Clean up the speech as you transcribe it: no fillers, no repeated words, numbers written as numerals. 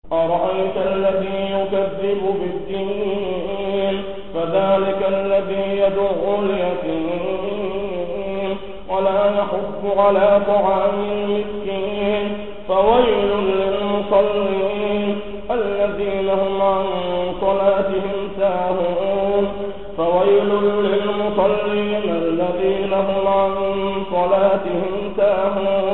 أرأيت الذي يكذب بالدين فذلك الذي يدعو اليتيم ولا يحض على طعام المسكين فويل للمصلين الذين هم عن صلاتهم ساهون فويل للمصلين الذين هم عن صلاتهم ساهون